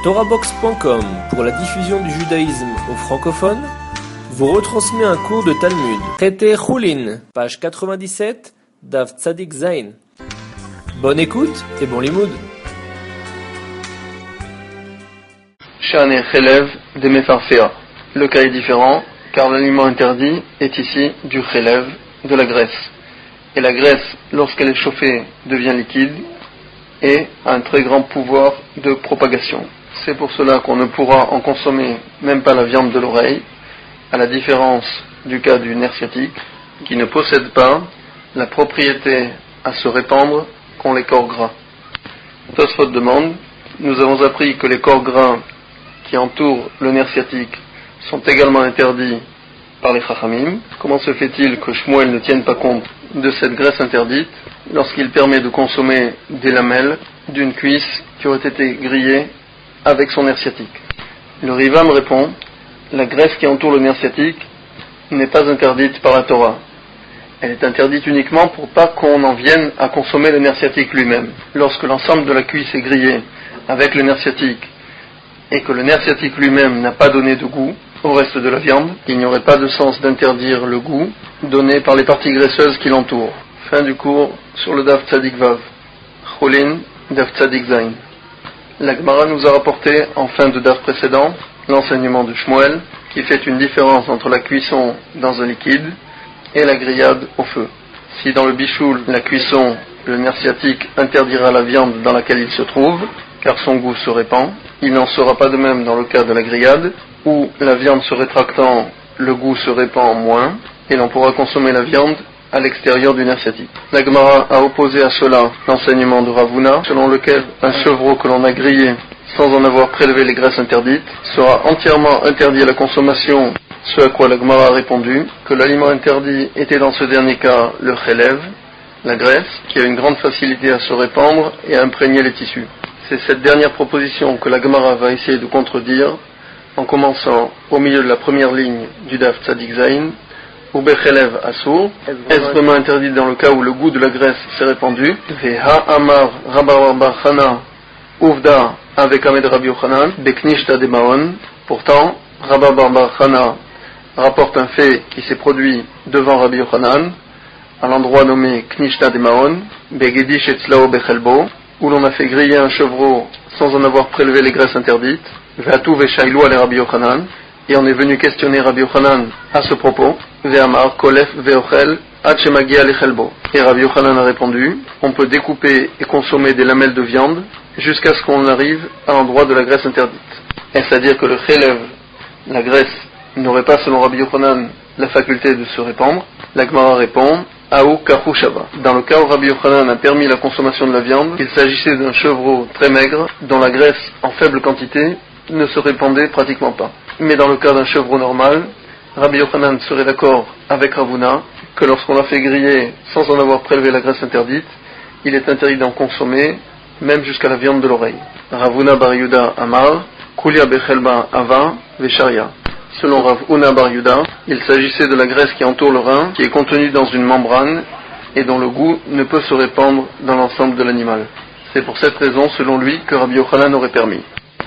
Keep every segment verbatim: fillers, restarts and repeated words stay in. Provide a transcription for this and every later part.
Torahbox point com, pour la diffusion du judaïsme aux francophones, vous retransmet un cours de Talmud. Traité Choulin, page quatre-vingt-dix-sept, Daf Tzadik Zayin. Bonne écoute et bon limoud. Shane Chelev de Mefarfea. Le cas est différent, car l'aliment interdit est ici du Chelev, de la graisse. Et la graisse, lorsqu'elle est chauffée, devient liquide et a un très grand pouvoir de propagation. C'est pour cela qu'on ne pourra en consommer même pas la viande de l'oreille, à la différence du cas du nerf sciatique, qui ne possède pas la propriété à se répandre qu'ont les corps gras. Tosfot demande, nous avons appris que les corps gras qui entourent le nerf sciatique sont également interdits par les Chachamim. Comment se fait-il que Shmuel ne tienne pas compte de cette graisse interdite lorsqu'il permet de consommer des lamelles d'une cuisse qui aurait été grillée avec son nerf sciatique? Le Rivam répond, la graisse qui entoure le nerf sciatique n'est pas interdite par la Torah. Elle est interdite uniquement pour pas qu'on en vienne à consommer le nerf sciatique lui-même. Lorsque l'ensemble de la cuisse est grillé avec le nerf sciatique et que le nerf sciatique lui-même n'a pas donné de goût au reste de la viande, il n'y aurait pas de sens d'interdire le goût donné par les parties graisseuses qui l'entourent. Fin du cours sur le Daf Tzadik Vav. Choulin, Daf Tzadik Zayin. La Gemara nous a rapporté en fin de Daf précédent l'enseignement de Shmuel qui fait une différence entre la cuisson dans un liquide et la grillade au feu. Si dans le bichoul, la cuisson, le nerf sciatique interdira la viande dans laquelle il se trouve, car son goût se répand, il n'en sera pas de même dans le cas de la grillade, où la viande se rétractant, le goût se répand moins, et l'on pourra consommer la viande à l'extérieur du nerf sciatique. La Gemara a opposé à cela l'enseignement de Ravuna, selon lequel un chevreau que l'on a grillé sans en avoir prélevé les graisses interdites sera entièrement interdit à la consommation, ce à quoi la Gemara a répondu que l'aliment interdit était dans ce dernier cas le chelev, la graisse, qui a une grande facilité à se répandre et à imprégner les tissus. C'est cette dernière proposition que la Gemara va essayer de contredire en commençant au milieu de la première ligne du Daf Tzadik Zayin, ou Bechelev Asur, est vraiment interdit dans le cas où le goût de la graisse s'est répandu, Veha Amar Rabba Bar Chana Uvda avec Ahmed Rabbi Yochanan, Beknishta de Maon. Pourtant, Rabba Bar Chana rapporte un fait qui s'est produit devant Rabbi Yochanan, à l'endroit nommé Knishta de Maon, Begedish Etzlao Bechelbo, où l'on a fait griller un chevreau sans en avoir prélevé les graisses interdites, Ve'atu Ve'shailu ale Rabbi Yochanan, et on est venu questionner Rabbi Yochanan à ce propos, Ve'amar Kolef Ve'ochel Ad Shemagia Lechelbo. Et Rabbi Yochanan a répondu, on peut découper et consommer des lamelles de viande jusqu'à ce qu'on arrive à l'endroit de la graisse interdite. Est-ce à dire que le chelev, la graisse, n'aurait pas selon Rabbi Yochanan la faculté de se répandre? La Gemara répond, Aou Kachu Shaba. Dans le cas où Rabbi Yochanan a permis la consommation de la viande, il s'agissait d'un chevreau très maigre dont la graisse en faible quantité ne se répandait pratiquement pas. Mais dans le cas d'un chevreau normal, Rabbi Yochanan serait d'accord avec Ravuna que lorsqu'on l'a fait griller sans en avoir prélevé la graisse interdite, il est interdit d'en consommer même jusqu'à la viande de l'oreille. Ravuna Bar Yuda Amar, Kulia Bechelba Ava Vesharia. Selon Rav Huna Bar Yuda, il s'agissait de la graisse qui entoure le rein, qui est contenue dans une membrane et dont le goût ne peut se répandre dans l'ensemble de l'animal. C'est pour cette raison, selon lui, que Rabbi Yochanan aurait permis.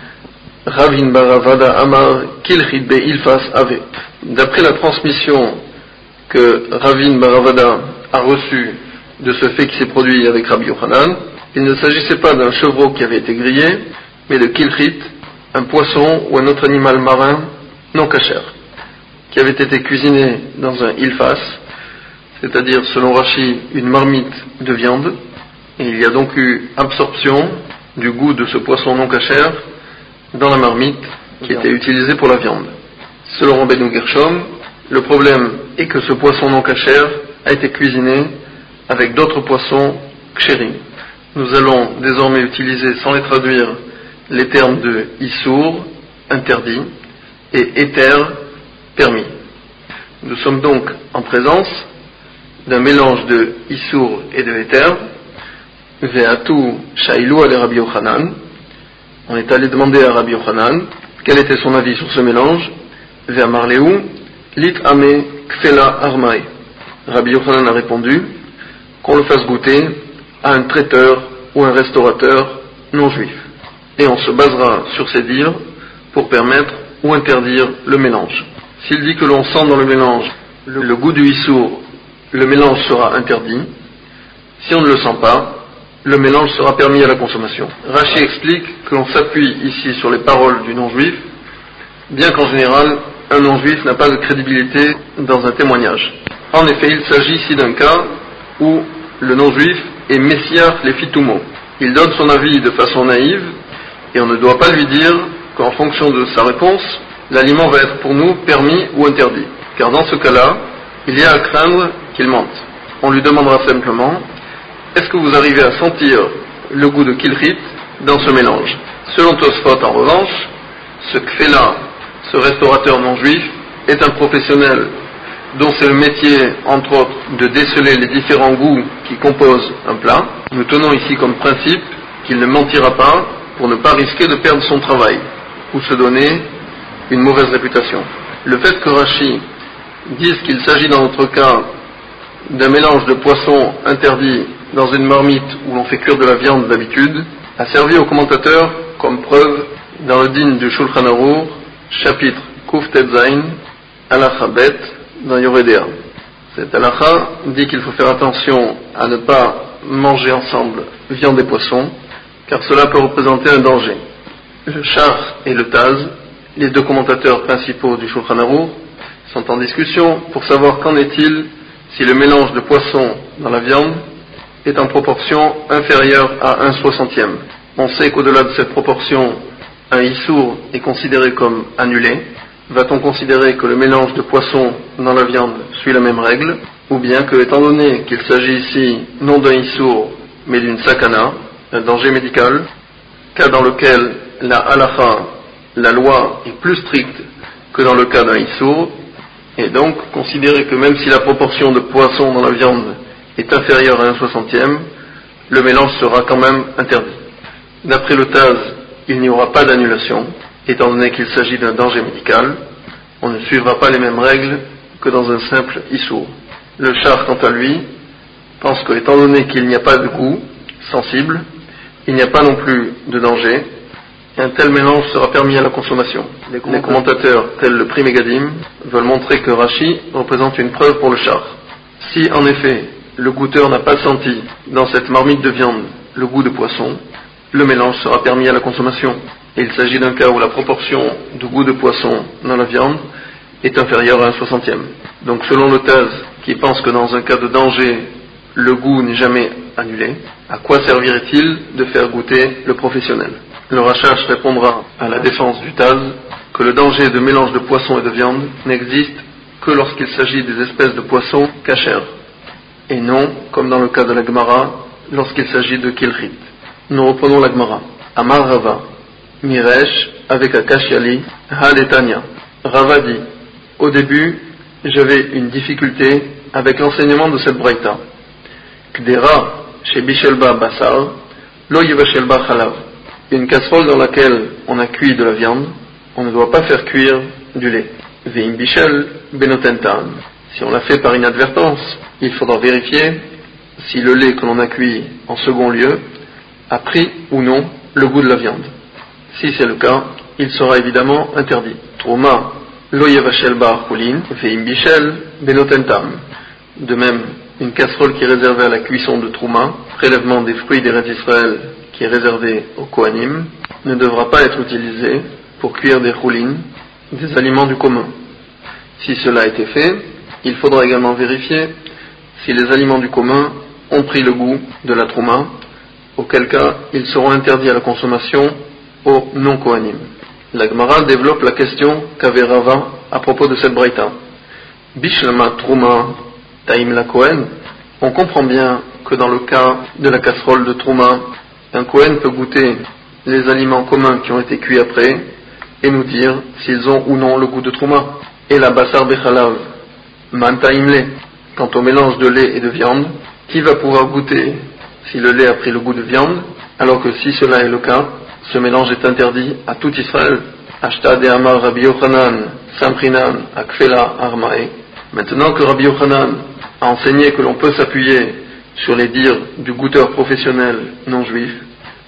Ravin Baravada Amar Kilchid Be Ilfas Ave. D'après la transmission que Ravin Baravada a reçue de ce fait qui s'est produit avec Rabbi Yochanan, il ne s'agissait pas d'un chevreau qui avait été grillé, mais de Kilchit, un poisson ou un autre animal marin non kasher, qui avait été cuisiné dans un ilfas, c'est-à-dire selon Rashi une marmite de viande, et il y a donc eu absorption du goût de ce poisson non kasher dans la marmite qui était utilisée pour la viande. Selon Rabbeinu Gershom, le problème est que ce poisson non kasher a été cuisiné avec d'autres poissons kshérim. Nous allons désormais utiliser, sans les traduire, les termes de issour, interdit, et éther, permis. Nous sommes donc en présence d'un mélange de issour et de éther. Ve'atu shailu ale Rabbi Yochanan. On est allé demander à Rabbi Yochanan quel était son avis sur ce mélange. Ve'amar leu lit ame kfela armai. Rabbi Yochanan a répondu qu'on le fasse goûter à un traiteur ou un restaurateur non juif. et on se basera sur ces dires pour permettre ou interdire le mélange. S'il dit que l'on sent dans le mélange le, le goût du issour, le mélange sera interdit. Si on ne le sent pas, le mélange sera permis à la consommation. Rashi explique que l'on s'appuie ici sur les paroles du non-juif, bien qu'en général, un non-juif n'a pas de crédibilité dans un témoignage. En effet, il s'agit ici d'un cas où le non-juif est messiah les fitumo. Il donne son avis de façon naïve et on ne doit pas lui dire qu'en fonction de sa réponse, l'aliment va être pour nous permis ou interdit. Car dans ce cas-là, il y a à craindre qu'il mente. On lui demandera simplement: est-ce que vous arrivez à sentir le goût de kilrit dans ce mélange? Selon Tosfot, en revanche, ce kfela, ce restaurateur non-juif, est un professionnel dont c'est le métier, entre autres, de déceler les différents goûts qui composent un plat. Nous tenons ici comme principe qu'il ne mentira pas pour ne pas risquer de perdre son travail ou se donner une mauvaise réputation. Le fait que Rashi dise qu'il s'agit dans notre cas d'un mélange de poissons interdit dans une marmite où l'on fait cuire de la viande d'habitude a servi aux commentateurs comme preuve dans le din du Shulchan Aruch, chapitre Kuf Tetzain, Halacha Bet, dans Yoredea. Cette Halacha dit qu'il faut faire attention à ne pas manger ensemble viande et poissons, car cela peut représenter un danger. Le Shach et le Taz, les deux commentateurs principaux du Shulchan Aruch, sont en discussion pour savoir qu'en est-il si le mélange de poissons dans la viande est en proportion inférieure à un soixantième. On sait qu'au-delà de cette proportion, un issour est considéré comme annulé. Va-t-on considérer que le mélange de poissons dans la viande suit la même règle, ou bien que, étant donné qu'il s'agit ici non d'un issour, mais d'une sakana, un danger médical, cas dans lequel la halacha, la loi, est plus stricte que dans le cas d'un issour, et donc considérer que même si la proportion de poissons dans la viande est inférieure à un soixantième, le mélange sera quand même interdit. D'après le Taz, il n'y aura pas d'annulation, étant donné qu'il s'agit d'un danger médical. On ne suivra pas les mêmes règles que dans un simple issour. Le Shach, quant à lui, pense que, étant donné qu'il n'y a pas de goût sensible, il n'y a pas non plus de danger, un tel mélange sera permis à la consommation. Les commentateurs, les commentateurs tels le Pri Megadim, veulent montrer que Rashi représente une preuve pour le Shach. Si, en effet, le goûteur n'a pas senti dans cette marmite de viande le goût de poisson, le mélange sera permis à la consommation. Et il s'agit d'un cas où la proportion de goût de poisson dans la viande est inférieure à un soixantième. Donc selon le Taz, qui pense que dans un cas de danger, le goût n'est jamais annulé, à quoi servirait-il de faire goûter le professionnel? Le Rashash répondra à la défense du Taz que le danger de mélange de poisson et de viande n'existe que lorsqu'il s'agit des espèces de poissons kasher, et non, comme dans le cas de la Gemara, lorsqu'il s'agit de kilchit. Nous reprenons la Gemara. Amar Rava, Miresh, avec Akashiali, Haletania. Rava dit: au début, j'avais une difficulté avec l'enseignement de cette braïta. Kdera, chez Bishelba Basar, Lo Yevashelba Chalav. Une casserole dans laquelle on a cuit de la viande, on ne doit pas faire cuire du lait. Veim Bishel Benotentan. Si on l'a fait par inadvertance, il faudra vérifier si le lait que l'on a cuit en second lieu a pris ou non le goût de la viande. Si c'est le cas, il sera évidemment interdit. Trouma, lo yevashel bar chulin, veim bishel benotentam. De même, une casserole qui est réservée à la cuisson de trouma, prélèvement des fruits d'Eretz Israël qui est réservé au Kohanim, ne devra pas être utilisée pour cuire des chulin, des aliments du commun. Si cela a été fait, il faudra également vérifier si les aliments du commun ont pris le goût de la trouma, auquel cas ils seront interdits à la consommation aux non-Kohanim. La Gemara développe la question qu'avait Rava à propos de cette braïta. Bishlama trouma taim la Kohen. On comprend bien que dans le cas de la casserole de trouma, un Kohen peut goûter les aliments communs qui ont été cuits après et nous dire s'ils ont ou non le goût de trouma. Et la basar bechalav man taim le. Quant au mélange de lait et de viande, qui va pouvoir goûter si le lait a pris le goût de viande, alors que si cela est le cas, ce mélange est interdit à tout Israël. Ashta de Amar Rabbi Yochanan, Samprinan, Akfela, Armae. Maintenant que Rabbi Yochanan a enseigné que l'on peut s'appuyer sur les dires du goûteur professionnel non juif,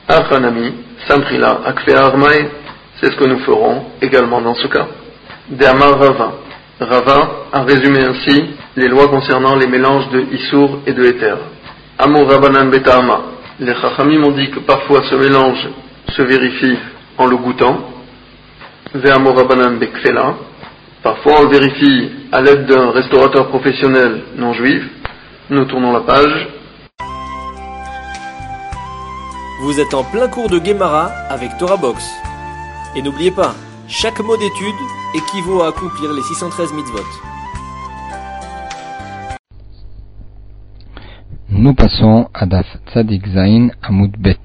Achanami, Samprila, Akfea Armae, c'est ce que nous ferons également dans ce cas. De Amar Rava. Rava a résumé ainsi les lois concernant les mélanges de Issour et de Éther. Amor Rabanan Betahama. Les Chachamim ont dit que parfois ce mélange se vérifie en le goûtant. Ve Amor Rabanan Bekfela. Parfois on le vérifie à l'aide d'un restaurateur professionnel non juif. Nous tournons la page. Vous êtes en plein cours de Gemara avec Torah Box. Et n'oubliez pas, chaque mot d'étude équivaut à accomplir les six cent treize mitzvot. Nous passons à Daf Tzadik Zain Amud Bet.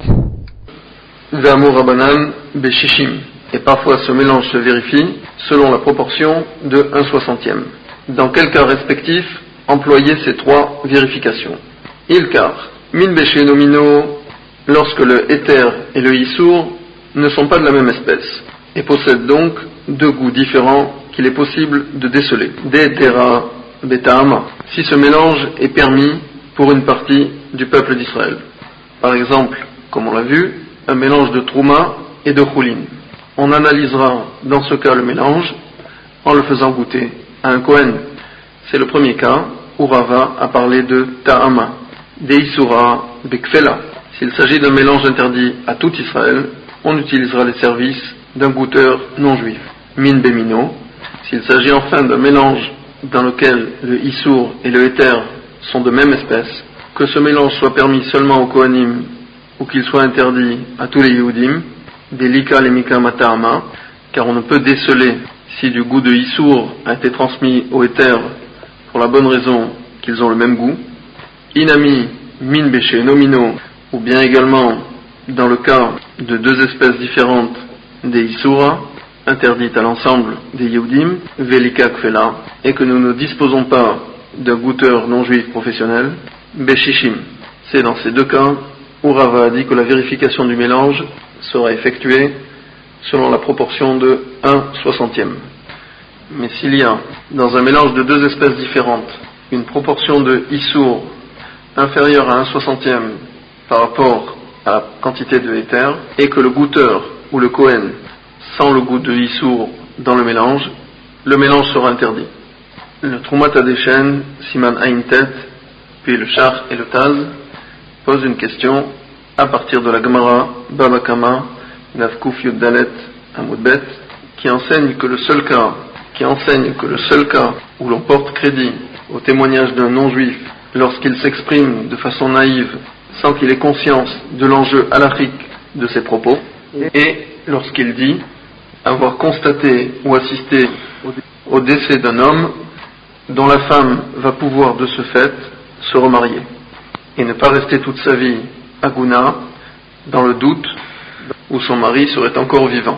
Ve'amur Rabanan Beshishim. Et parfois ce mélange se vérifie selon la proportion de un soixantième. Dans quel cas respectif employer ces trois vérifications? Ilkar, min beshenomino, lorsque le éther et le issour ne sont pas de la même espèce et possèdent donc deux goûts différents qu'il est possible de déceler. De'etera beta'ama, si ce mélange est permis pour une partie du peuple d'Israël. Par exemple, comme on l'a vu, un mélange de trouma et de choulin. On analysera dans ce cas le mélange en le faisant goûter à un Kohen. C'est le premier cas où Rava a parlé de ta'ama, de'isura bekfela. S'il s'agit d'un mélange interdit à tout Israël, on utilisera les services d'un goûteur non juif. Min bemino. S'il s'agit enfin d'un mélange dans lequel le issour et le éther sont de même espèce, que ce mélange soit permis seulement aux Kohanim ou qu'il soit interdit à tous les Yehudim, des lika lemika mata'ama, car on ne peut déceler si du goût de issour a été transmis au éther pour la bonne raison qu'ils ont le même goût. Inami min beshe nomino, ou bien également dans le cas de deux espèces différentes des Issoura, interdites à l'ensemble des Yehudim, Velika Kfela, et que nous ne disposons pas d'un goûteur non juif professionnel, Beshishim. C'est dans ces deux cas où Rava a dit que la vérification du mélange sera effectuée selon la proportion de un soixantième. Mais s'il y a dans un mélange de deux espèces différentes une proportion de Issour inférieure à un soixantième par rapport à la quantité de éther, et que le goûteur ou le Kohen sent le goût de Issour dans le mélange, le mélange sera interdit. Le Troumat Adeshen, Siman Ain Tet, puis le Shach et le Taz posent une question à partir de la Gemara Baba Kama Nafkuf Yud Dalet Amud Bet, qui enseigne que le seul cas, qui enseigne que le seul cas où l'on porte crédit au témoignage d'un non-juif lorsqu'il s'exprime de façon naïve sans qu'il ait conscience de l'enjeu halachique de ses propos, et lorsqu'il dit avoir constaté ou assisté au décès d'un homme dont la femme va pouvoir de ce fait se remarier, et ne pas rester toute sa vie à Gouna, dans le doute où son mari serait encore vivant.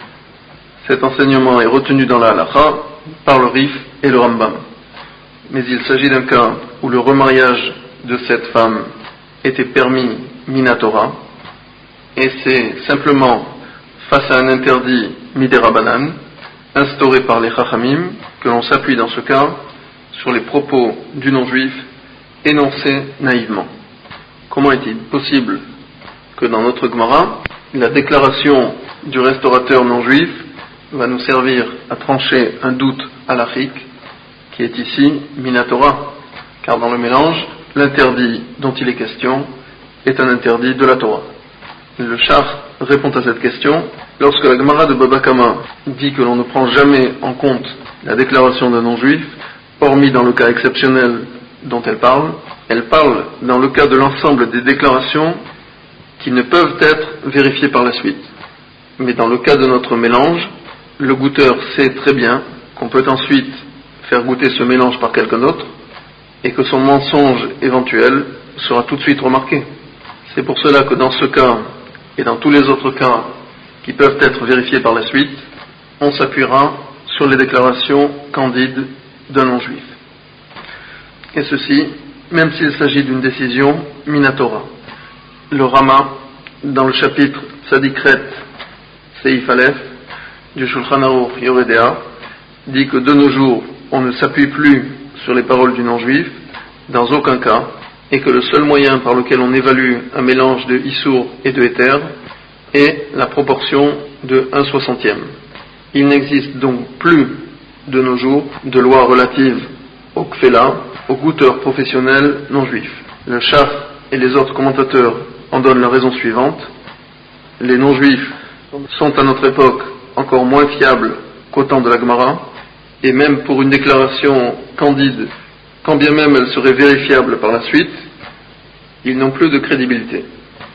Cet enseignement est retenu dans la halacha par le Rif et le Rambam. Mais il s'agit d'un cas où le remariage de cette femme était permis minatora, et c'est simplement face à un interdit midérabanan instauré par les chachamim que l'on s'appuie dans ce cas sur les propos du non-juif énoncés naïvement. Comment est-il possible que dans notre Gemara, la déclaration du restaurateur non-juif va nous servir à trancher un doute halachique qui est ici minatora, car dans le mélange, l'interdit dont il est question est un interdit de la Torah. Le Shach répond à cette question lorsque la Gemara de Baba Kama dit que l'on ne prend jamais en compte la déclaration d'un non-juif, hormis dans le cas exceptionnel dont elle parle. Elle parle dans le cas de l'ensemble des déclarations qui ne peuvent être vérifiées par la suite. Mais dans le cas de notre mélange, le goûteur sait très bien qu'on peut ensuite faire goûter ce mélange par quelqu'un d'autre et que son mensonge éventuel sera tout de suite remarqué. C'est pour cela que dans ce cas et dans tous les autres cas qui peuvent être vérifiés par la suite, on s'appuiera sur les déclarations candides d'un non-juif. Et ceci, même s'il s'agit d'une décision minatora. Le Rama, dans le chapitre Tzadikret Seif Aleph du Shulchan Aruch Yoredea, dit que de nos jours, on ne s'appuie plus sur les paroles du non-juif, dans aucun cas, et que le seul moyen par lequel on évalue un mélange de Issour et de Éther est la proportion de un soixantième. Il n'existe donc plus de nos jours de loi relative au Kfela, aux goûteurs professionnels non juifs. Le Shach et les autres commentateurs en donnent la raison suivante. Les non juifs sont à notre époque encore moins fiables qu'au temps de la Gemara, et même pour une déclaration candide, quand bien même elle serait vérifiable par la suite, ils n'ont plus de crédibilité.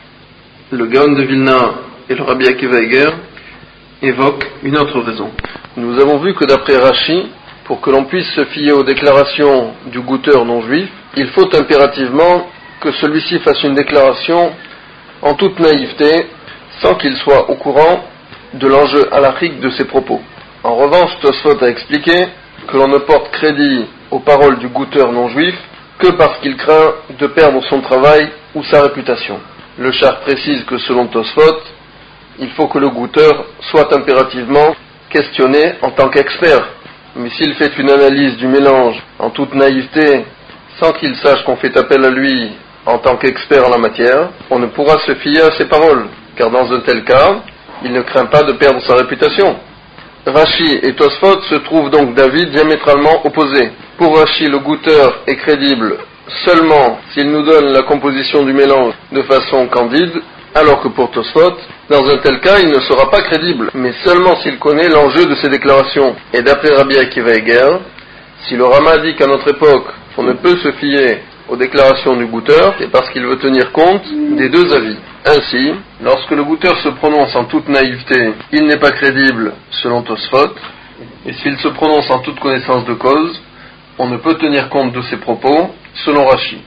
Le Gaon de Vilna et le Rabbi Akiva Eger évoquent une autre raison. Nous avons vu que d'après Rashi, pour que l'on puisse se fier aux déclarations du goûteur non juif, il faut impérativement que celui-ci fasse une déclaration en toute naïveté, sans qu'il soit au courant de l'enjeu halachique de ses propos. En revanche, Tosfot a expliqué que l'on ne porte crédit aux paroles du goûteur non juif que parce qu'il craint de perdre son travail ou sa réputation. Le Shach précise que selon Tosfot, il faut que le goûteur soit impérativement questionné en tant qu'expert. Mais s'il fait une analyse du mélange en toute naïveté, sans qu'il sache qu'on fait appel à lui en tant qu'expert en la matière, on ne pourra se fier à ses paroles, car dans un tel cas, il ne craint pas de perdre sa réputation. Rashi et Tosfot se trouvent donc d'avis diamétralement opposés. Pour Rashi, le goûteur est crédible seulement s'il nous donne la composition du mélange de façon candide, alors que pour Tosfot, dans un tel cas, il ne sera pas crédible, mais seulement s'il connaît l'enjeu de ses déclarations. Et d'après Rabbi Akiva Eger, si le Rama dit qu'à notre époque, on ne peut se fier aux déclarations du goûteur, c'est parce qu'il veut tenir compte des deux avis. Ainsi, lorsque le goûteur se prononce en toute naïveté, il n'est pas crédible selon Tosfot, et s'il se prononce en toute connaissance de cause, on ne peut tenir compte de ses propos selon Rashi.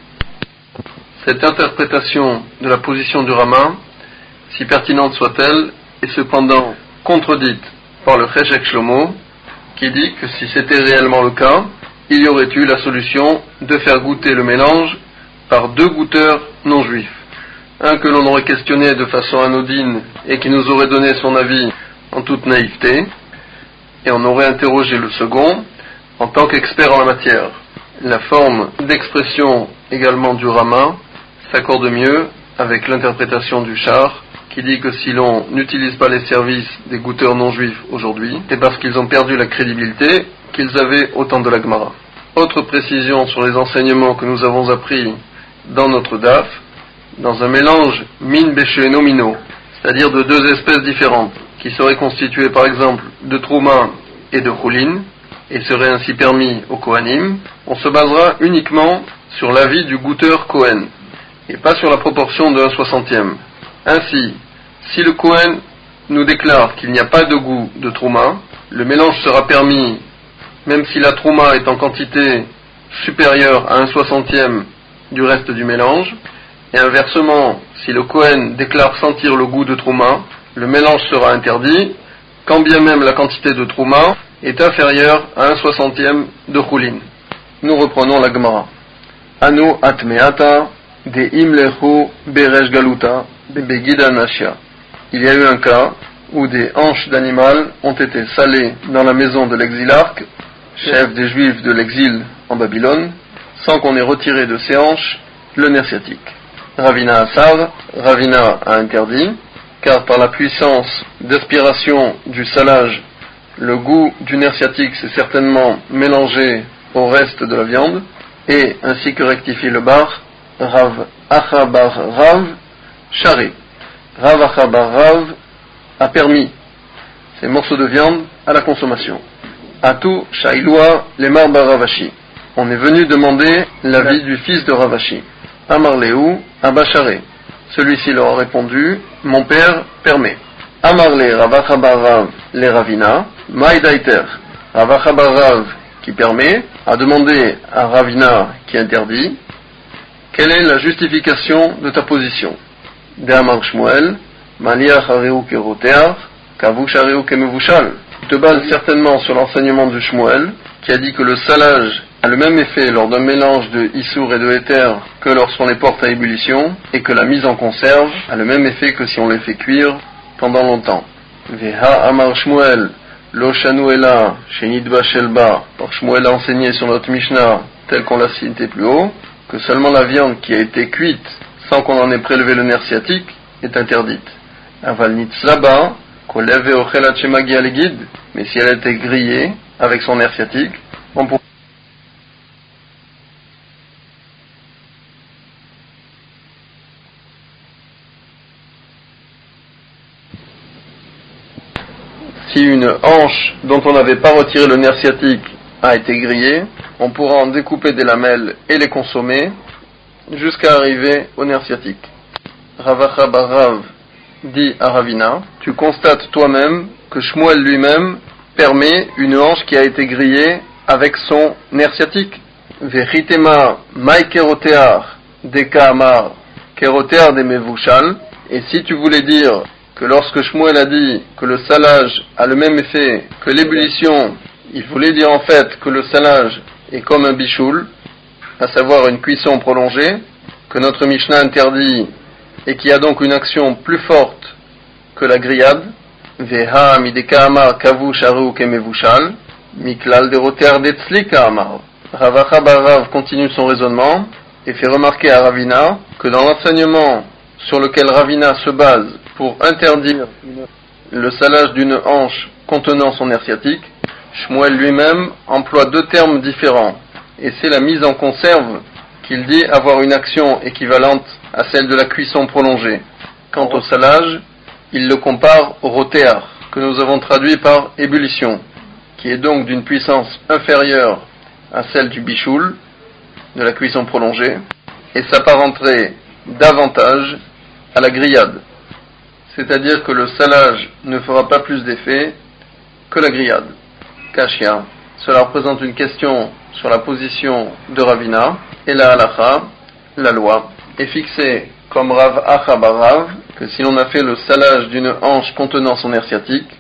Cette interprétation de la position du Rama, si pertinente soit-elle, est cependant contredite par le Cheshek Shlomo, qui dit que si c'était réellement le cas, il y aurait eu la solution de faire goûter le mélange par deux goûteurs non juifs. Un que l'on aurait questionné de façon anodine et qui nous aurait donné son avis en toute naïveté, et on aurait interrogé le second en tant qu'expert en la matière. La forme d'expression également du Rama s'accorde mieux avec l'interprétation du Shach, qui dit que si l'on n'utilise pas les services des goûteurs non juifs aujourd'hui, c'est parce qu'ils ont perdu la crédibilité qu'ils avaient au temps de la Gemara. Autre précision sur les enseignements que nous avons appris dans notre daf, dans un mélange min béché nomino, c'est-à-dire de deux espèces différentes, qui seraient constituées par exemple de trouma et de choulin, et seraient ainsi permis au Kohanim, on se basera uniquement sur l'avis du goûteur Kohen, et pas sur la proportion de un soixantième. Ainsi, si le Kohen nous déclare qu'il n'y a pas de goût de trouma, le mélange sera permis même si la trouma est en quantité supérieure à un soixantième du reste du mélange, et inversement, si le Kohen déclare sentir le goût de trouma, le mélange sera interdit, quand bien même la quantité de trouma est inférieure à un soixantième de choulin. Nous reprenons la Gemara. Anu atmeata de imlechu beresh galuta begida nashia. Il y a eu un cas où des hanches d'animal ont été salées dans la maison de l'exilarque, chef des Juifs de l'exil en Babylone, sans qu'on ait retiré de ses hanches le nerf sciatique. Ravina Asav, Ravina a interdit, car par la puissance d'aspiration du salage, le goût du nerf sciatique s'est certainement mélangé au reste de la viande, et ainsi que rectifie le bar, Rav Achabar Rav, Charé. Rav Achabar Rav a permis ces morceaux de viande à la consommation. Atu Shailua Lemar bar Ravashi. On est venu demander l'avis du fils de Ravashi. Amar Leu Abacharé. Celui-ci leur a répondu, mon père permet. Amar le Rav Achabar Rav le Ravina, Maïdaiter. Rav Achabar Rav qui permet a demandé à Ravina qui interdit, quelle est la justification de ta position? De Amar Shmuel, Maliach Hareu Keroteach, Kavush Hareu Kemevushal. Tu te bases certainement sur l'enseignement de Shmuel, qui a dit que le salage a le même effet lors d'un mélange de Issour et de Éther que lorsqu'on les porte à ébullition, et que la mise en conserve a le même effet que si on les fait cuire pendant longtemps. Veha Amar Shmuel, Lo Shanu Ela, Shenit Bashelba, par Shmuel a enseigné sur notre Mishnah, tel qu'on l'a cité plus haut, que seulement la viande qui a été cuite sans qu'on en ait prélevé le nerf sciatique est interdite. Aval nitzlaba, koleve ochelat shemagi alegid, mais si elle a été grillée avec son nerf sciatique, on pourra si une hanche dont on n'avait pas retiré le nerf sciatique a été grillée, on pourra en découper des lamelles et les consommer jusqu'à arriver au nerf sciatique. Ravacha bar Rav dit à Ravina, tu constates toi-même que Shmuel lui-même permet une hanche qui a été grillée avec son nerf sciatique. Vechitema mai kerotear deka amar kerotear de mevushal. Et si tu voulais dire que lorsque Shmuel a dit que le salage a le même effet que l'ébullition, il voulait dire en fait que le salage est comme un bichoul, à savoir une cuisson prolongée, que notre Mishnah interdit et qui a donc une action plus forte que la grillade. Veha mideka amar kavush aru kemevushal miklal deroter detzlika amar. Ravacha bar Rav continue son raisonnement et fait remarquer à Ravina que dans l'enseignement sur lequel Ravina se base pour interdire le salage d'une hanche contenant son nerf sciatique, Shmuel lui-même emploie deux termes différents, et c'est la mise en conserve qu'il dit avoir une action équivalente à celle de la cuisson prolongée. Quant au salage, il le compare au rotéar, que nous avons traduit par ébullition, qui est donc d'une puissance inférieure à celle du bichoul, de la cuisson prolongée, et s'apparenterait davantage à la grillade. C'est-à-dire que le salage ne fera pas plus d'effet que la grillade. Kashia, cela représente une question sur la position de Ravina, et la halacha, la loi, est fixée comme Rav Acha bar Rav, que si l'on a fait le salage d'une hanche contenant son nerf sciatique,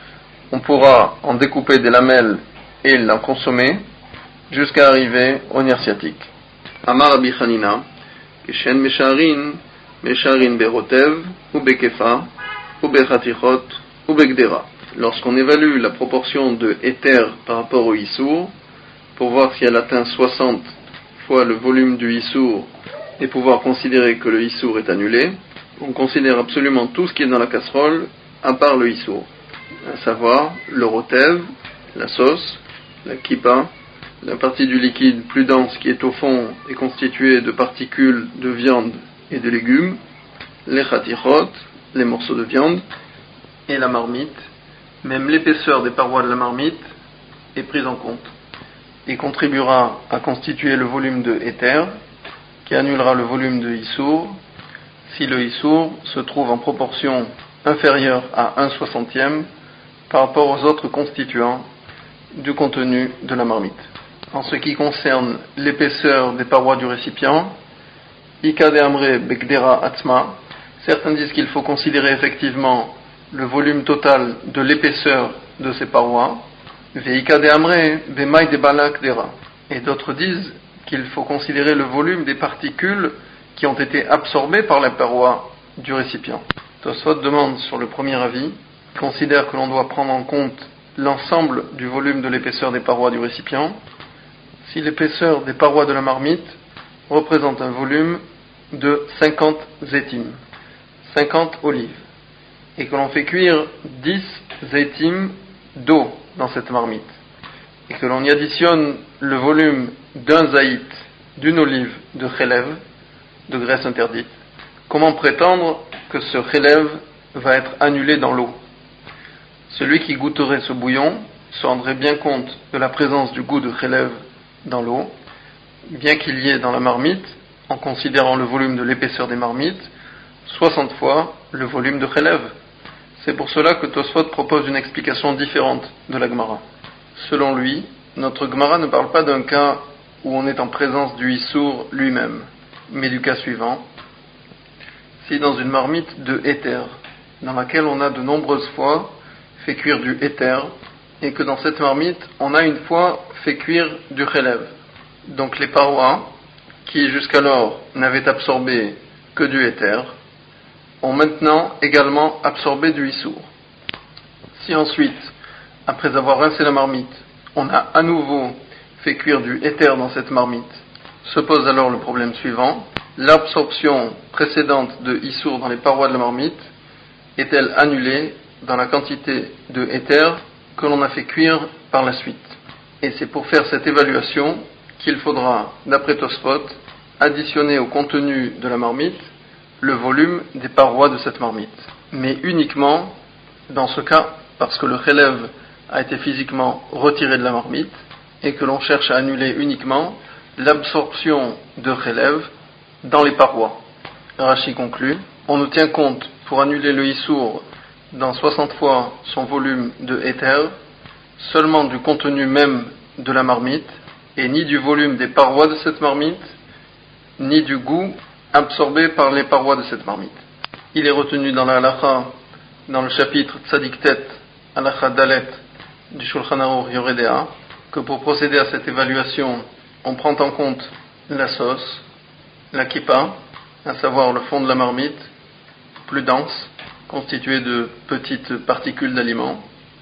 on pourra en découper des lamelles et l'en consommer jusqu'à arriver au nerf sciatique. Amar Rabbi Chanina, Keshen mesharin, mesharin berotev, ou bekefa, ou bechatichot, ou begdera. Lorsqu'on évalue la proportion de éther par rapport au issour, pour voir si elle atteint soixante fois le volume du issour et pouvoir considérer que le issour est annulé, on considère absolument tout ce qui est dans la casserole à part le issour, à savoir le rotev, la sauce, la kippa, la partie du liquide plus dense qui est au fond est constituée de particules de viande et de légumes, les chatichot, les morceaux de viande, et la marmite. Même l'épaisseur des parois de la marmite est prise en compte et contribuera à constituer le volume de éther qui annulera le volume de issour si le issour se trouve en proportion inférieure à un soixantième par rapport aux autres constituants du contenu de la marmite. En ce qui concerne l'épaisseur des parois du récipient, Ika de Amre Begdera Atma, certains disent qu'il faut considérer effectivement le volume total de l'épaisseur de ces parois, Veika de Amre Bemai de Balak Dera, et d'autres disent qu'il faut considérer le volume des particules qui ont été absorbées par la paroi du récipient. Tosfot demande sur le premier avis, considère que l'on doit prendre en compte l'ensemble du volume de l'épaisseur des parois du récipient, si l'épaisseur des parois de la marmite représente un volume de cinquante zétim, cinquante olives, et que l'on fait cuire dix zétim d'eau dans cette marmite, et que l'on y additionne le volume d'un zaït, d'une olive de chelev, de graisse interdite, comment prétendre que ce chelev va être annulé dans l'eau? Celui qui goûterait ce bouillon se rendrait bien compte de la présence du goût de chelev dans l'eau, bien qu'il y ait dans la marmite, en considérant le volume de l'épaisseur des marmites, soixante fois le volume de chelev. C'est pour cela que Tosfot propose une explication différente de la Gemara. Selon lui, notre Gemara ne parle pas d'un cas où on est en présence du issour lui-même, mais du cas suivant. Si dans une marmite de éther, dans laquelle on a de nombreuses fois fait cuire du éther, et que dans cette marmite, on a une fois fait cuire du chelev, donc les parois, qui jusqu'alors n'avaient absorbé que du éther, ont maintenant également absorbé du issour. Si ensuite, après avoir rincé la marmite, on a à nouveau fait cuire du éther dans cette marmite, Se pose alors le problème suivant. L'absorption précédente de Issour dans les parois de la marmite est-elle annulée dans la quantité de éther que l'on a fait cuire par la suite? Et c'est pour faire cette évaluation qu'il faudra, d'après Tosfot, additionner au contenu de la marmite le volume des parois de cette marmite. Mais uniquement dans ce cas, parce que le chélève a été physiquement retiré de la marmite et que l'on cherche à annuler uniquement l'absorption de chélève dans les parois. Rashi conclut, on ne tient compte pour annuler le issour dans soixante fois son volume de éther seulement du contenu même de la marmite et ni du volume des parois de cette marmite ni du goût absorbé par les parois de cette marmite. Il est retenu dans la halakha, dans le chapitre Tzadik Tet, halakha Dalet du Shulchan Aruch Yoredea, que pour procéder à cette évaluation, on prend en compte la sauce, la kippa, à savoir le fond de la marmite, plus dense, constitué de petites particules d'aliments,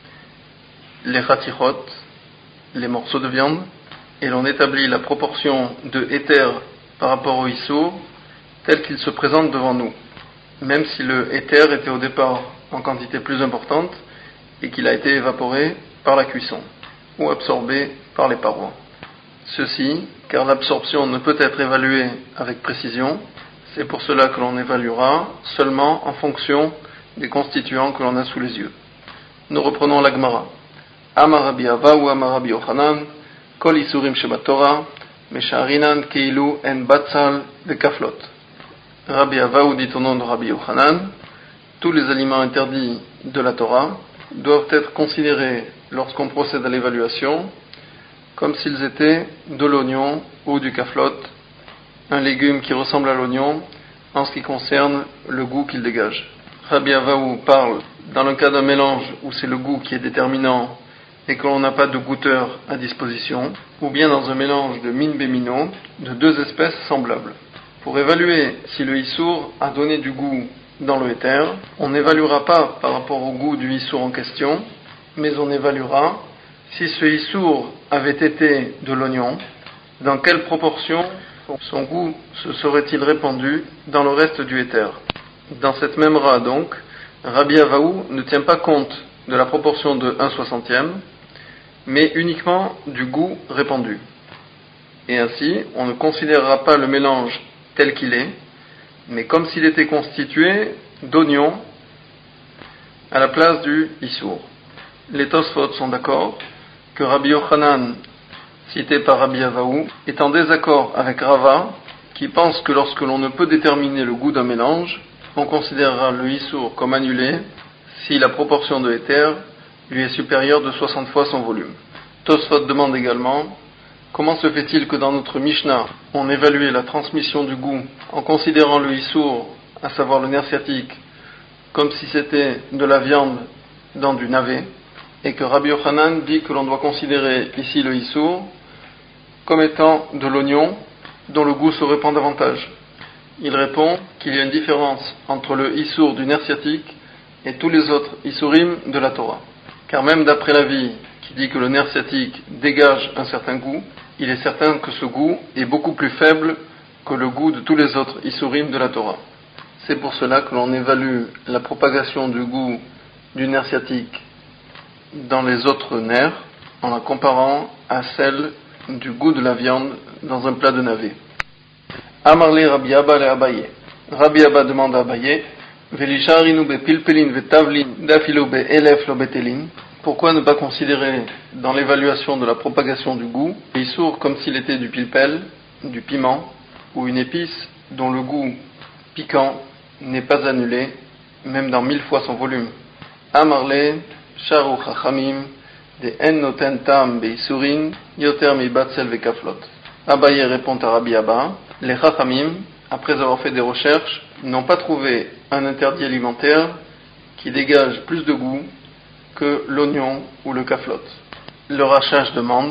les chatichot, les morceaux de viande, et l'on établit la proportion de éther par rapport au issour tel qu'il se présente devant nous, même si le éther était au départ en quantité plus importante et qu'il a été évaporé par la cuisson ou absorbé par les parois. Ceci, car l'absorption ne peut être évaluée avec précision, c'est pour cela que l'on évaluera seulement en fonction des constituants que l'on a sous les yeux. Nous reprenons la Gemara. Amar Rabbi Ava ou Amar Rabbi Yochanan, Kol Isurim Shebatora, Mesharinan Keilu En Batzal Vekaflot. Rabbi Ava ou dit au nom de Rabbi Yochanan, tous les aliments interdits de la Torah doivent être considérés lorsqu'on procède à l'évaluation comme s'ils étaient de l'oignon ou du kaflot, un légume qui ressemble à l'oignon en ce qui concerne le goût qu'il dégage. Rabbi Avaou parle dans le cas d'un mélange où c'est le goût qui est déterminant et que l'on n'a pas de goûteur à disposition, ou bien dans un mélange de min bémino de deux espèces semblables. Pour évaluer si le issour a donné du goût dans le éther, on n'évaluera pas par rapport au goût du issour en question, mais on évaluera si ce issour avait été de l'oignon, dans quelle proportion son goût se serait-il répandu dans le reste du éther. Dans cette même ra donc, Rabbi Avaou ne tient pas compte de la proportion de un soixantième, mais uniquement du goût répandu. Et ainsi, on ne considérera pas le mélange tel qu'il est, mais comme s'il était constitué d'oignons à la place du issour. Les Tosfot sont d'accord que Rabbi Yochanan, cité par Rabbi Avaou, est en désaccord avec Rava, qui pense que lorsque l'on ne peut déterminer le goût d'un mélange, on considérera le issour comme annulé si la proportion de éther lui est supérieure de soixante fois son volume. Tosfot demande également comment se fait-il que dans notre Mishnah, on évaluait la transmission du goût en considérant le issour, à savoir le nerf sciatique, comme si c'était de la viande dans du navet, et que Rabbi Yochanan dit que l'on doit considérer ici le issour comme étant de l'oignon dont le goût se répand davantage. Il répond qu'il y a une différence entre le issour du nerf sciatique et tous les autres issourim de la Torah. Car même d'après l'avis qui dit que le nerf sciatique dégage un certain goût, il est certain que ce goût est beaucoup plus faible que le goût de tous les autres issourim de la Torah. C'est pour cela que l'on évalue la propagation du goût du nerf sciatique dans les autres nerfs en la comparant à celle du goût de la viande dans un plat de navet. Amarle Rabbi Abba le Abaye. Rabbi Abba demande à Abaye, Velisharinu be pilpelin ve tavlin dafilo be elef lo betelin. Pourquoi ne pas considérer dans l'évaluation de la propagation du goût l'issour comme s'il était du pilpel, du piment ou une épice dont le goût piquant n'est pas annulé, même dans mille fois son volume. Amarle Sharu Chachamim de En Noten Tam Beisurin Yoter Mi Batzel Vekaflot. Abaye répond à Rabbi Abba, les Chachamim, après avoir fait des recherches, n'ont pas trouvé un interdit alimentaire qui dégage plus de goût que l'oignon ou le kaflot. Le Rachach demande,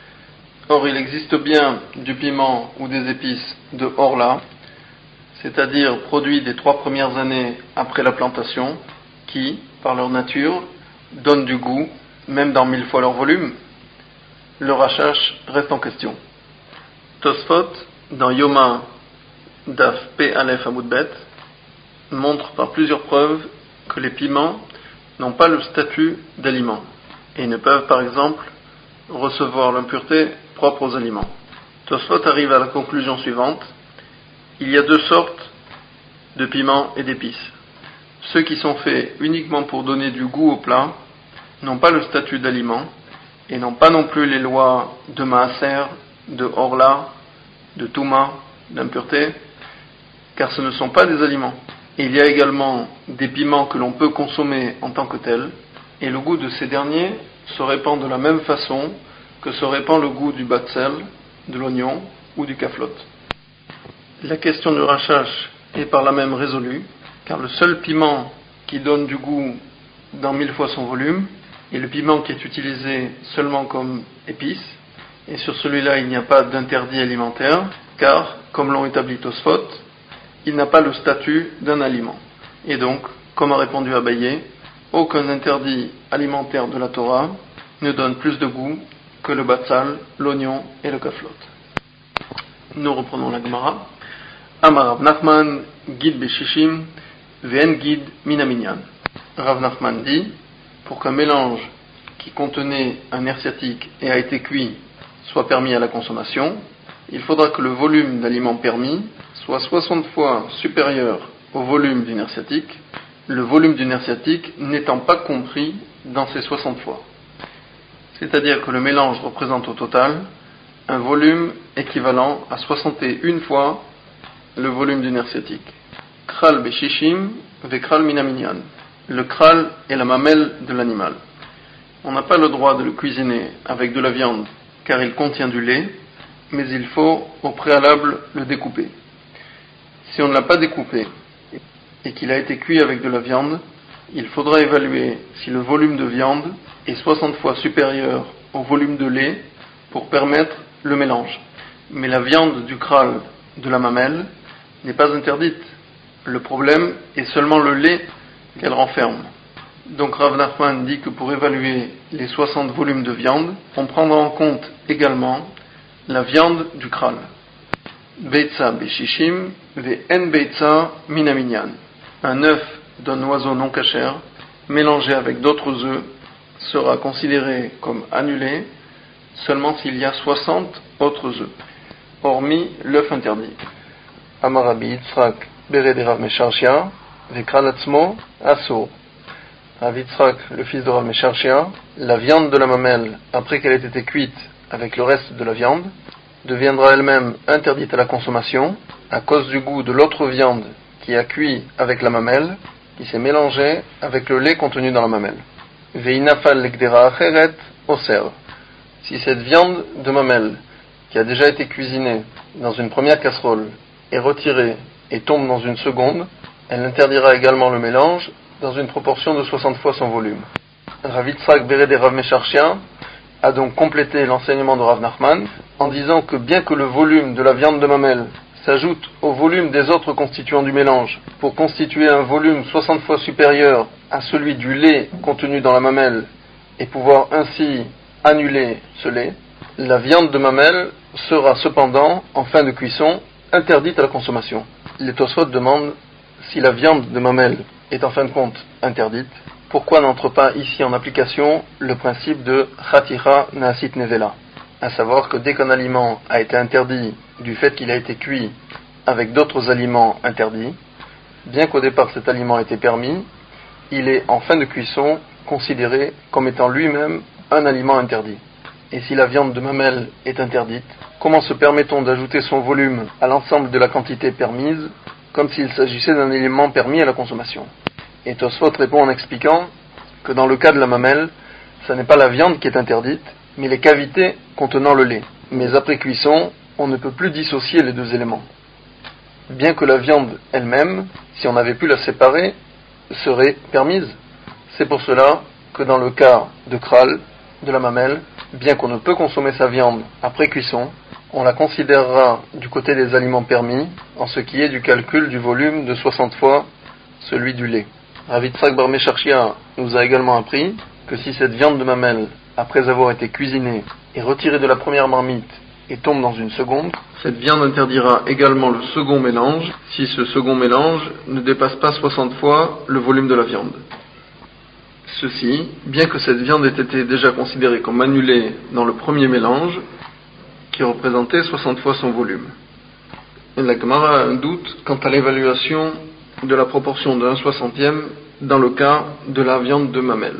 or il existe bien du piment ou des épices de Orla, c'est-à-dire produits des trois premières années après la plantation, qui, par leur nature, donnent du goût, même dans mille fois leur volume. Le Rachach reste en question. Tosfot dans Yoma Daf P Aleph Amud Bet, montre par plusieurs preuves que les piments n'ont pas le statut d'aliments et ne peuvent par exemple recevoir l'impureté propre aux aliments. Tosfot arrive à la conclusion suivante: il y a deux sortes de piments et d'épices. Ceux qui sont faits uniquement pour donner du goût au plat n'ont pas le statut d'aliments et n'ont pas non plus les lois de Maaser, de Orla, de Touma, d'impureté, car ce ne sont pas des aliments. Et il y a également des piments que l'on peut consommer en tant que tels, et le goût de ces derniers se répand de la même façon que se répand le goût du batsel, de l'oignon ou du kaflot. La question du rachash est par là même résolue, car le seul piment qui donne du goût dans mille fois son volume est le piment qui est utilisé seulement comme épice, et sur celui-là il n'y a pas d'interdit alimentaire, car, comme l'ont établi Tosfot, il n'a pas le statut d'un aliment. Et donc, comme a répondu Abaye, aucun interdit alimentaire de la Torah ne donne plus de goût que le batsal, l'oignon et le kaflot. Nous reprenons la Gemara. Amar Rav Nachman, Gid Beshishim, Ve'en Gid Minaminyan. Rav Nachman dit, pour qu'un mélange qui contenait un nerf sciatique et a été cuit soit permis à la consommation, il faudra que le volume d'aliments permis soit soixante fois supérieur au volume du nerf sciatique, le volume du nerf sciatique n'étant pas compris dans ces soixante fois. C'est-à-dire que le mélange représente au total un volume équivalent à soixante et une fois le volume du nerf sciatique. Kral beshishim ve kral minaminyan. Le kral est la mamelle de l'animal. On n'a pas le droit de le cuisiner avec de la viande car il contient du lait, mais il faut au préalable le découper. Si on ne l'a pas découpé et qu'il a été cuit avec de la viande, il faudra évaluer si le volume de viande est soixante fois supérieur au volume de lait pour permettre le mélange. Mais la viande du kral de la mamelle n'est pas interdite. Le problème est seulement le lait qu'elle renferme. Donc Rav Nachman dit que pour évaluer les soixante volumes de viande, on prendra en compte également la viande du kral. Beitza beshishim ve'en beitza minaminyan. Un œuf d'un oiseau non kasher mélangé avec d'autres œufs sera considéré comme annulé seulement s'il y a soixante autres œufs, hormis l'œuf interdit. Amarabi Yitzhak Bered Rav Mesharshia ve'kral atzmo asur. Rav Yitzhak, le fils de Rav Mesharshia, la viande de la mamelle, après qu'elle ait été cuite avec le reste de la viande, deviendra elle-même interdite à la consommation à cause du goût de l'autre viande qui a cuit avec la mamelle, qui s'est mélangée avec le lait contenu dans la mamelle. Ve'inafal lekdera acheret oser. Si cette viande de mamelle, qui a déjà été cuisinée dans une première casserole, est retirée et tombe dans une seconde, elle interdira également le mélange dans une proportion de soixante fois son volume. Rav Yitzhak Bered Rav Mesharshia a donc complété l'enseignement de Rav Nachman en disant que bien que le volume de la viande de mamelle s'ajoute au volume des autres constituants du mélange pour constituer un volume soixante fois supérieur à celui du lait contenu dans la mamelle et pouvoir ainsi annuler ce lait, la viande de mamelle sera cependant, en fin de cuisson, interdite à la consommation. Les Tosfot demandent si la viande de mamelle est en fin de compte interdite, pourquoi n'entre pas ici en application le principe de Chatira Naasit Nevela, à savoir que dès qu'un aliment a été interdit du fait qu'il a été cuit avec d'autres aliments interdits, bien qu'au départ cet aliment était permis, il est en fin de cuisson considéré comme étant lui-même un aliment interdit. Et si la viande de mamelle est interdite, comment se permet-on d'ajouter son volume à l'ensemble de la quantité permise, comme s'il s'agissait d'un élément permis à la consommation? Et Tosfot répond en expliquant que dans le cas de la mamelle, ce n'est pas la viande qui est interdite, mais les cavités contenant le lait. Mais après cuisson, on ne peut plus dissocier les deux éléments. Bien que la viande elle-même, si on avait pu la séparer, serait permise. C'est pour cela que dans le cas de kral, de la mamelle, bien qu'on ne peut consommer sa viande après cuisson, on la considérera du côté des aliments permis, en ce qui est du calcul du volume de soixante fois celui du lait. Rav Yitzhak bar Mesharshia nous a également appris que si cette viande de mamelle, après avoir été cuisinée et retirée de la première marmite et tombe dans une seconde, cette viande interdira également le second mélange si ce second mélange ne dépasse pas soixante fois le volume de la viande. Ceci, bien que cette viande ait été déjà considérée comme annulée dans le premier mélange, qui représentait soixante fois son volume. Et la Gemara a un doute quant à l'évaluation de la proportion de un soixantième dans le cas de la viande de mamelle.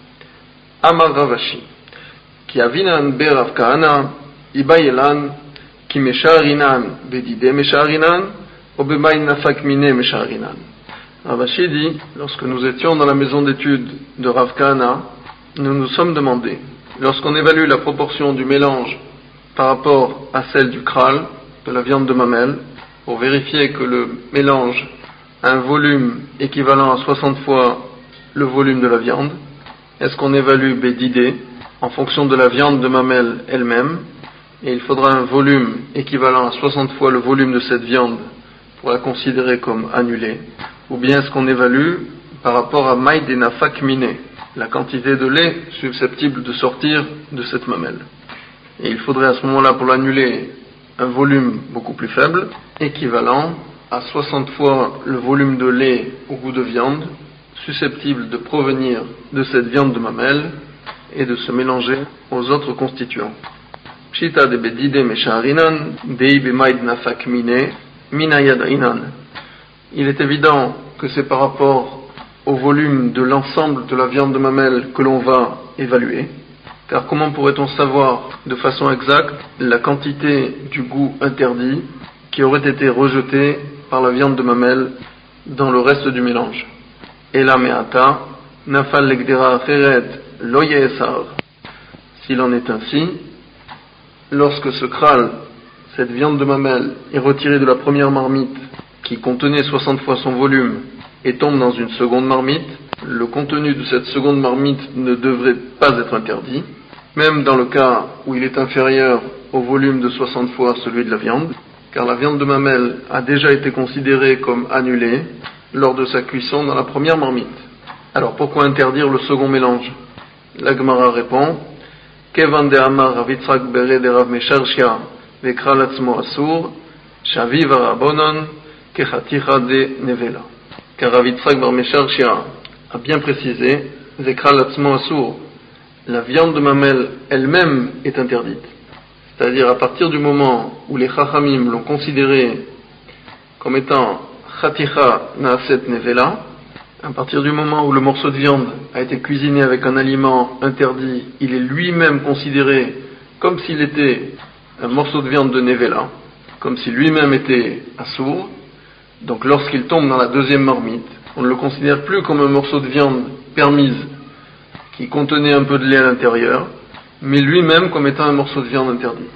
Amar Ravashi, ki avinan be Rav Kahana, ibayelan, ki mesharinan bedide mesharinan, ou bebayin nafak mine mesharinan. Ravashi dit, lorsque nous étions dans la maison d'études de Rav Kahana, nous nous sommes demandé, lorsqu'on évalue la proportion du mélange par rapport à celle du kral, de la viande de mamelle, pour vérifier que le mélange a un volume équivalent à soixante fois le volume de la viande, est-ce qu'on évalue bédidé en fonction de la viande de mamelle elle-même, et il faudra un volume équivalent à soixante fois le volume de cette viande pour la considérer comme annulée, ou bien est-ce qu'on évalue par rapport à maïdena fakmine, la quantité de lait susceptible de sortir de cette mamelle. Et il faudrait à ce moment-là pour l'annuler un volume beaucoup plus faible, équivalent à soixante fois le volume de lait au goût de viande, susceptible de provenir de cette viande de mamelle et de se mélanger aux autres constituants. Pshita de bedide mesharinan, dei bemaid nafak mine, minayadainan. Il est évident que c'est par rapport au volume de l'ensemble de la viande de mamelle que l'on va évaluer. Car comment pourrait-on savoir de façon exacte la quantité du goût interdit qui aurait été rejeté par la viande de mamelle dans le reste du mélange? Ela me'ata, nafal legdera acheret lo ye'esar. S'il en est ainsi, lorsque ce kral, cette viande de mamelle, est retirée de la première marmite qui contenait soixante fois son volume et tombe dans une seconde marmite, le contenu de cette seconde marmite ne devrait pas être interdit, même dans le cas où il est inférieur au volume de soixante fois celui de la viande, car la viande de mamelle a déjà été considérée comme annulée lors de sa cuisson dans la première marmite. Alors pourquoi interdire le second mélange? La Gemara répond, Kevan de Amar Rav Yitzchak bere de Rav Mesharshia vekral atzmo asur, shaviv arabonon kechaticha de nevela. Car Rav Yitzchak bar Mesharshia a bien précisé, vekral atzmo asur, la viande de mamelle elle-même est interdite. C'est-à-dire à partir du moment où les Chachamim l'ont considéré comme étant Chaticha Naaset Nevela, à partir du moment où le morceau de viande a été cuisiné avec un aliment interdit, il est lui-même considéré comme s'il était un morceau de viande de Nevela, comme si lui-même était assour. Donc lorsqu'il tombe dans la deuxième marmite, on ne le considère plus comme un morceau de viande permise qui contenait un peu de lait à l'intérieur, mais lui-même comme étant un morceau de viande interdite.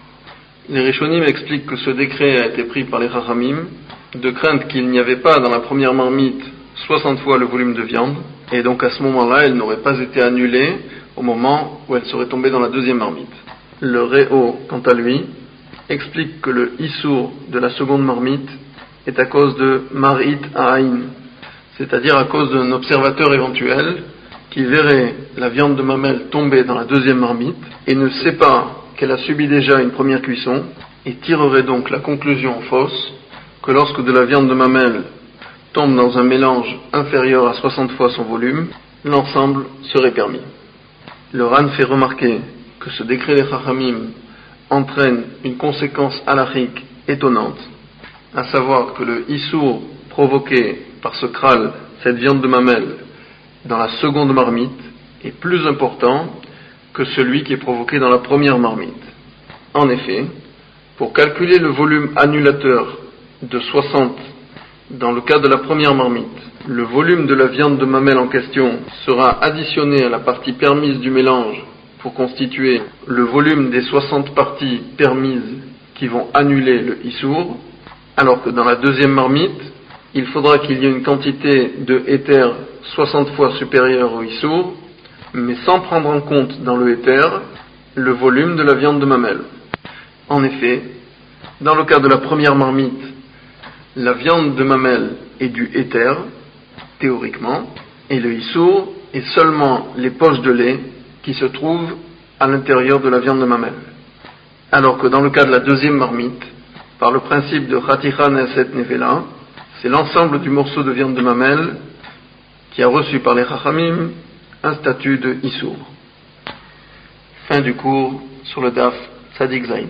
Les Rishonim expliquent que ce décret a été pris par les Chachamim de crainte qu'il n'y avait pas dans la première marmite soixante fois le volume de viande, et donc à ce moment-là, elle n'aurait pas été annulée au moment où elle serait tombée dans la deuxième marmite. Le Réo, quant à lui, explique que le Issour de la seconde marmite est à cause de Marit Ha'ain, c'est-à-dire à cause d'un observateur éventuel qui verrait la viande de mamelle tomber dans la deuxième marmite et ne sait pas qu'elle a subi déjà une première cuisson et tirerait donc la conclusion fausse que lorsque de la viande de mamelle tombe dans un mélange inférieur à soixante fois son volume, l'ensemble serait permis. Le Ran fait remarquer que ce décret des Chachamim entraîne une conséquence halachique étonnante, à savoir que le Issour provoqué par ce kral, cette viande de mamelle, dans la seconde marmite, est plus important que celui qui est provoqué dans la première marmite. En effet, pour calculer le volume annulateur de soixante dans le cas de la première marmite, le volume de la viande de mamelle en question sera additionné à la partie permise du mélange pour constituer le volume des soixante parties permises qui vont annuler le Issour, alors que dans la deuxième marmite, il faudra qu'il y ait une quantité de éther soixante fois supérieure au Issour, mais sans prendre en compte dans le éther le volume de la viande de mamelle. En effet, dans le cas de la première marmite, la viande de mamelle est du éther, théoriquement, et le Issour est seulement les poches de lait qui se trouvent à l'intérieur de la viande de mamelle. Alors que dans le cas de la deuxième marmite, par le principe de Chaticha Neset Nevela, c'est l'ensemble du morceau de viande de mamelle qui a reçu par les Chachamim un statut de Issour. Fin du cours sur le Daf Tzadik Zayin.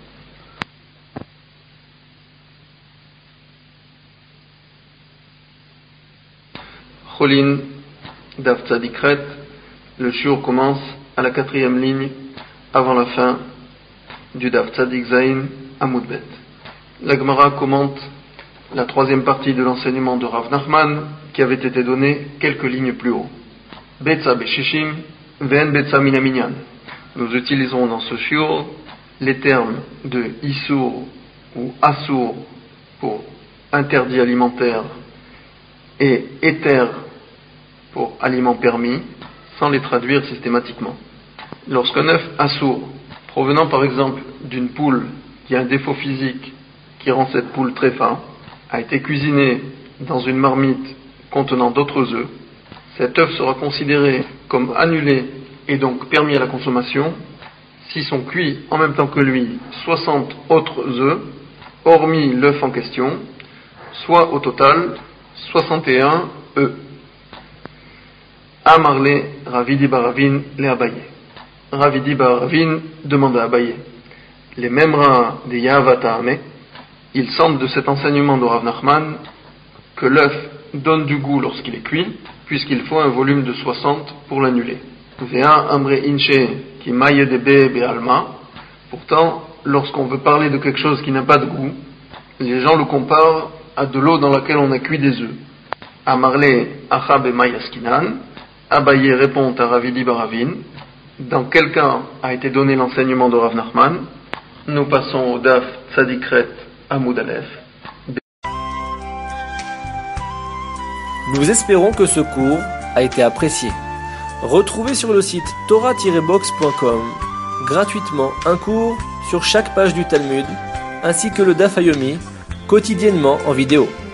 Cholin, Daf Tzadikret, le shiur commence à la quatrième ligne avant la fin du Daf Tzadik Zayin Amud Bet. La Gemara commente la troisième partie de l'enseignement de Rav Nachman qui avait été donné quelques lignes plus haut. Betza Beshishim, Ven Betza Minaminyan. Nous utiliserons dans ce shiur les termes de Issour ou Assour pour interdit alimentaire et Éther pour aliment permis, sans les traduire systématiquement. Lorsqu'un œuf Assour, provenant par exemple d'une poule qui a un défaut physique qui rend cette poule très fin, a été cuisiné dans une marmite contenant d'autres œufs, cet œuf sera considéré comme annulé et donc permis à la consommation si sont cuits en même temps que lui soixante autres œufs, hormis l'œuf en question, soit au total soixante et un œufs. Amarle Ravidi Baravin le Abaye. Ravidi Baravin demanda à Abaye. Les mêmes reins des Yahavatahame, il semble de cet enseignement de Rav Nachman que l'œuf donne du goût lorsqu'il est cuit, puisqu'il faut un volume de soixante pour l'annuler. Vea Amre Inche qui maille de be be alma. Pourtant, lorsqu'on veut parler de quelque chose qui n'a pas de goût, les gens le comparent à de l'eau dans laquelle on a cuit des œufs. Amarle Achabe Mayaskinan. Abaye répond à Ravidi Baravin. Dans quel cas a été donné l'enseignement de Rav Nachman? Nous passons au Daf Tzadikret Amud Aleph. Nous espérons que ce cours a été apprécié. Retrouvez sur le site torah tiret box point com gratuitement un cours sur chaque page du Talmud, ainsi que le Daf Yomi, quotidiennement en vidéo.